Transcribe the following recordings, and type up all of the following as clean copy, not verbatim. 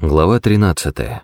Глава 13.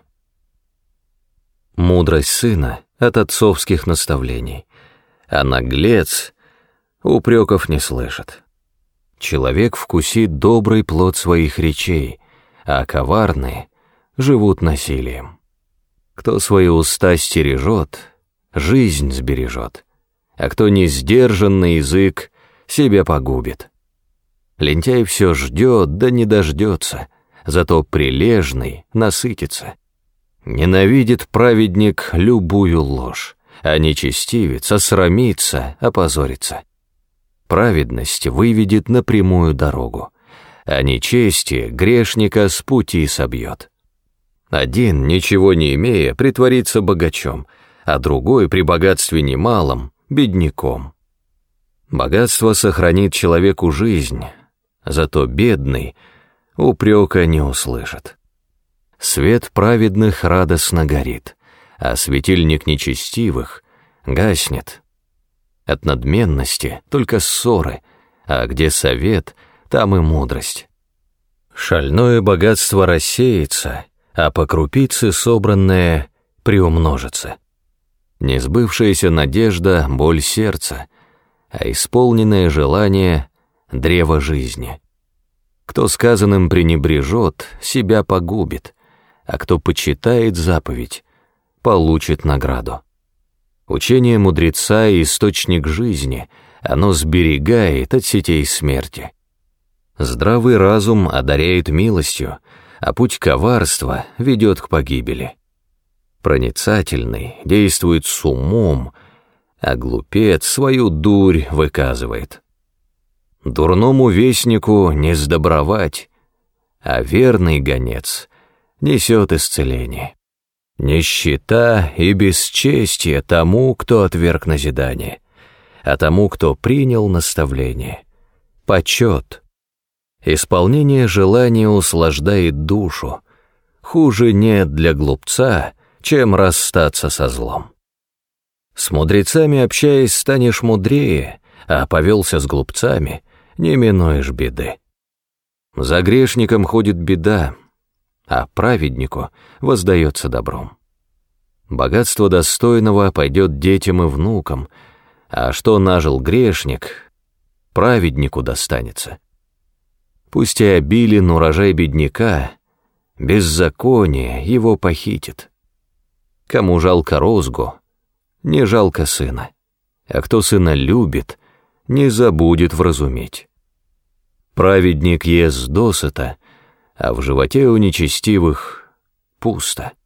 Мудрость сына от отцовских наставлений, а наглец упреков не слышит. Человек вкусит добрый плод своих речей, а коварные живут насилием. Кто свои уста стережет, жизнь сбережет, а кто не сдержанный язык, себя погубит. Лентяй все ждет, да не дождется, зато прилежный насытится. Ненавидит праведник любую ложь, а нечестивец осрамится, опозорится. Праведность выведет на прямую дорогу, а нечестие грешника с пути собьет. Один, ничего не имея, притворится богачом, а другой при богатстве немалом — бедняком. Богатство сохранит человеку жизнь, зато бедный упрека не услышит. Свет праведных радостно горит, а светильник нечестивых гаснет. От надменности только ссоры, а где совет, там и мудрость. Шальное богатство рассеется, а по крупице собранное приумножится. Несбывшаяся надежда — боль сердца, а исполненное желание — древо жизни. Кто сказанным пренебрежет, себя погубит, а кто почитает заповедь, получит награду. Учение мудреца — источник жизни, оно сберегает от сетей смерти. Здравый разум одаряет милостью, а путь коварства ведет к погибели. Проницательный действует с умом, а глупец свою дурь выказывает. Дурному вестнику не сдобровать, а верный гонец несет исцеление. Нищета и бесчестие тому, кто отверг назидание, а тому, кто принял наставление, почет. Исполнение желания услаждает душу, хуже нет для глупца, чем расстаться со злом. С мудрецами общаясь, станешь мудрее, а повелся с глупцами, не минуешь беды. За грешником ходит беда, а праведнику воздается добром. Богатство достойного пойдет детям и внукам, а что нажил грешник, праведнику достанется. Пусть и обилен урожай бедняка, беззаконие его похитит. Кому жалко розгу, не жалко сына, а кто сына любит, не забудет вразуметь. Праведник ест досыта, а в животе у нечестивых пусто.